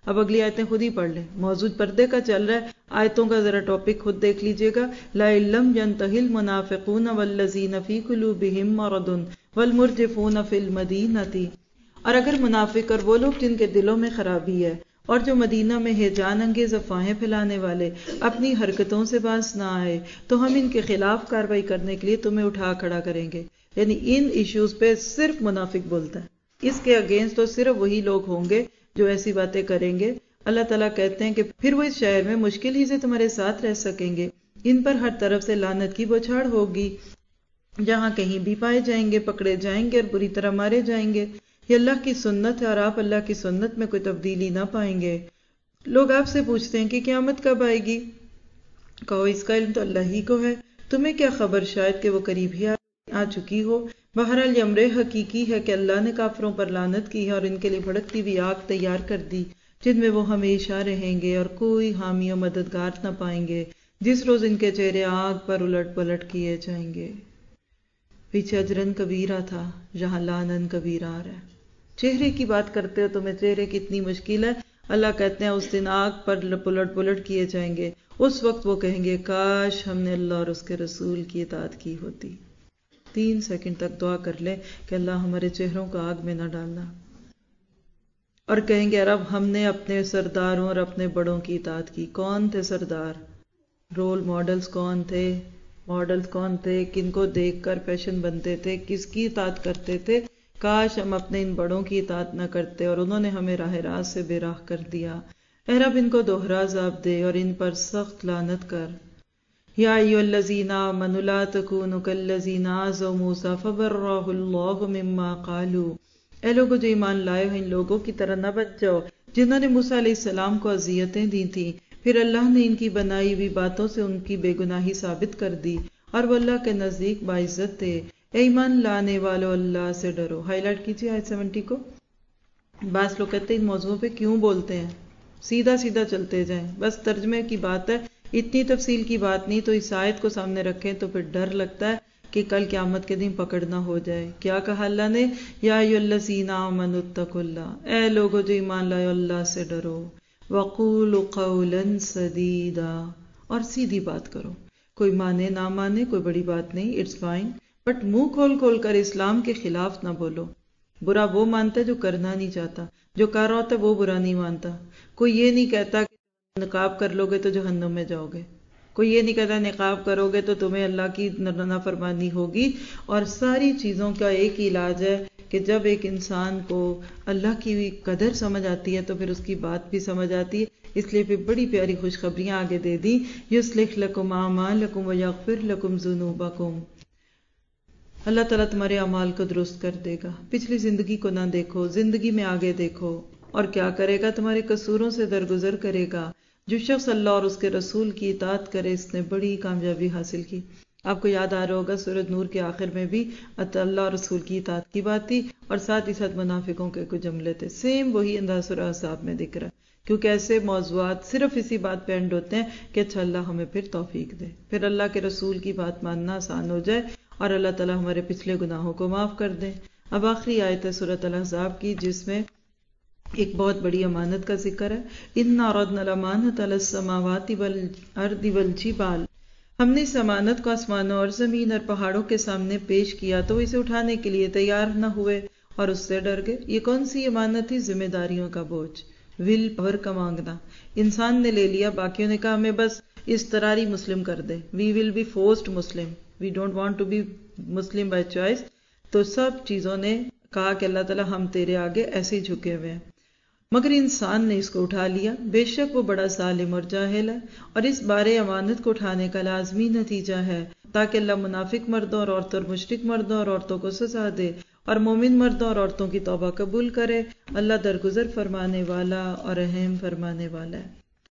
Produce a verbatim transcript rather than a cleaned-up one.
اب اگلی آیتیں خود ہی پڑھ لیں، موضوع پردے کا چل رہا ہے، آیتوں کا ذرا ٹاپک خود دیکھ لیجئے گا. لَئِن لَّمْ يَنْتَهِ الْمُنَافِقُونَ وَالَّذِينَ فِي قُلُوبِهِم مَّرَضٌ وَالْمُرْجِفُونَ فِي الْمَدِينَةِ، اور اگر منافق اور وہ لوگ جن کے دلوں میں خرابی ہے اور جو مدینہ میں ہیجان انگیز افواہیں پھیلانے والے اپنی حرکتوں سے باز نہ آئے تو ہم ان کے خلاف کارروائی کرنے کے لیے تمہیں اٹھا کھڑا کریں گے. یعنی ان ایشوز پہ صرف منافق بولتا ہے، اس کے اگینسٹ تو صرف وہی لوگ ہوں گے جو ایسی باتیں کریں گے. اللہ تعالیٰ کہتے ہیں کہ پھر وہ اس شہر میں مشکل ہی سے تمہارے ساتھ رہ سکیں گے، ان پر ہر طرف سے لعنت کی بوچھاڑ ہوگی، جہاں کہیں بھی پائے جائیں گے پکڑے جائیں گے اور بری طرح مارے جائیں گے. یہ اللہ کی سنت ہے اور آپ اللہ کی سنت میں کوئی تبدیلی نہ پائیں گے. لوگ آپ سے پوچھتے ہیں کہ قیامت کب آئے گی؟ کہو اس کا علم تو اللہ ہی کو ہے، تمہیں کیا خبر، شاید کہ وہ قریب ہی آ چکی ہو. بہرحال یہ امر حقیقی ہے کہ اللہ نے کافروں پر لعنت کی ہے اور ان کے لیے بھڑکتی ہوئی آگ تیار کر دی جن میں وہ ہمیشہ رہیں گے اور کوئی حامی و مددگار نہ پائیں گے جس روز ان کے چہرے آگ پر الٹ پلٹ کیے جائیں گے. پیچھے اجرن کبیرہ تھا، جہاں لعنن کبیرہ آ رہا ہے. چہرے کی بات کرتے ہو تمہیں چہرے کتنی مشکل ہے. اللہ کہتے ہیں اس دن آگ پر پلٹ پلٹ کیے جائیں گے. اس وقت وہ کہیں گے کاش ہم نے اللہ اور اس کے رسول کی اطاعت کی ہوتی. تین سیکنڈ تک دعا کر لیں کہ اللہ ہمارے چہروں کو آگ میں نہ ڈالنا، اور کہیں گے رب ہم نے اپنے سرداروں اور اپنے بڑوں کی اطاعت کی. کون تھے سردار؟ رول ماڈلز کون تھے؟ ماڈلز کون تھے؟ کن کو دیکھ کر فیشن بنتے تھے؟ کس کی اطاعت کرتے تھے؟ کاش ہم اپنے ان بڑوں کی اطاعت نہ کرتے اور انہوں نے ہمیں راہ راست سے بے راہ کر دیا. اے رب ان کو دوہرا عذاب دے اور ان پر سخت لعنت کر. یا ایھا الذین آمنوا لا تکونوا کالذین آذوا موسیٰ فبرأہ اللہ مما قالوا، اے لوگو جو ایمان لائے ہو ان لوگوں کی طرح نہ بن جاؤ جنہوں نے موسیٰ علیہ السلام کو اذیتیں دی تھیں، پھر اللہ نے ان کی بنائی ہوئی باتوں سے ان کی بے گناہی ثابت کر دی اور وہ اللہ کے نزدیک باعزت تھے. اے ایمان لانے والو اللہ سے ڈرو. ہائی لائٹ کیجیے آیت سیونٹی کو. بعض لوگ کہتے ہیں ان موضوعوں پہ کیوں بولتے ہیں، سیدھا سیدھا چلتے جائیں، بس ترجمے کی بات ہے، اتنی تفصیل کی بات نہیں. تو اس آیت کو سامنے رکھیں تو پھر ڈر لگتا ہے کہ کل قیامت کے دن پکڑنا ہو جائے. کیا کہا اللہ نے؟ یا ایھا الذین آمنوا اتقوا اللہ، اے لوگو جو ایمان لائے اللہ سے ڈرو. وقولوا قولا سدیدا، اور سیدھی بات کرو. کوئی مانے نہ مانے کوئی بڑی بات نہیں، اٹس فائن، بٹ منہ کھول کھول کر اسلام کے خلاف نہ بولو. برا وہ مانتا ہے جو کرنا نہیں چاہتا، جو کر رہا ہوتا ہے وہ برا نہیں مانتا. کوئی یہ نہیں کہتا کہ نقاب کر لو گے تو جہنم میں جاؤ گے، کوئی یہ نہیں کہتا نقاب کرو گے تو تمہیں اللہ کی نافرمانی ہوگی. اور ساری چیزوں کا ایک ہی علاج ہے کہ جب ایک انسان کو اللہ کی قدر سمجھ آتی ہے تو پھر اس کی بات بھی سمجھ آتی ہے. اس لیے پھر بڑی پیاری خوشخبریاں آگے دے دی. یصلح لکم اعمالکم ویغفر لکم ذنوبکم، اللہ تعالیٰ تمہارے اعمال کو درست کر دے گا. پچھلی زندگی کو نہ دیکھو، زندگی میں آگے دیکھو، اور کیا کرے گا؟ تمہارے قصوروں سے درگزر کرے گا. جو شخص اللہ اور اس کے رسول کی اطاعت کرے اس نے بڑی کامیابی حاصل کی. آپ کو یاد آ رہا ہوگا سورۃ نور کے آخر میں بھی اللہ اور رسول کی اطاعت کی بات تھی اور ساتھ ہی ساتھ منافقوں کے کچھ جملے تھے. سیم وہی انداز سورۃ احزاب میں دکھ رہا ہے، کیونکہ ایسے موضوعات صرف اسی بات پہ اینڈ ہوتے ہیں کہ اچھا اللہ ہمیں پھر توفیق دے، پھر اللہ کے رسول کی بات ماننا آسان ہو جائے اور اللہ تعالیٰ ہمارے پچھلے گناہوں کو معاف کر دیں. اب آخری آیت ہے سورۃ الاحزاب کی جس میں ایک بہت بڑی امانت کا ذکر ہے. اِنَّا عَرَضْنَا الْأَمَانَةَ عَلَى السَّمَاوَاتِ وَالْأَرْضِ وَالْجِبَالِ، ہم نے اس امانت کو آسمانوں اور زمین اور پہاڑوں کے سامنے پیش کیا تو اسے اٹھانے کے لیے تیار نہ ہوئے اور اس سے ڈر گئے. یہ کون سی امانت تھی؟ ذمہ داریوں کا بوجھ، ول پاور کا مانگنا. انسان نے لے لیا، باقیوں نے کہا ہمیں بس اضطراری مسلم کر دے، وی ول بی فورسڈ مسلم، we don't want to be مسلم بائی چوائس. تو سب چیزوں نے کہا کہ اللہ تعالیٰ ہم تیرے آگے ایسے ہی جھکے ہوئے ہیں، مگر انسان نے اس کو اٹھا لیا. بے شک وہ بڑا ظالم اور جاہل ہے. اور اس بارے امانت کو اٹھانے کا لازمی نتیجہ ہے تاکہ اللہ منافق مردوں اور عورتوں اور مشرک مردوں اور عورتوں کو سزا دے اور مومن مردوں اور عورتوں کی توبہ قبول کرے. اللہ درگزر فرمانے والا اور رحم فرمانے والا ہے.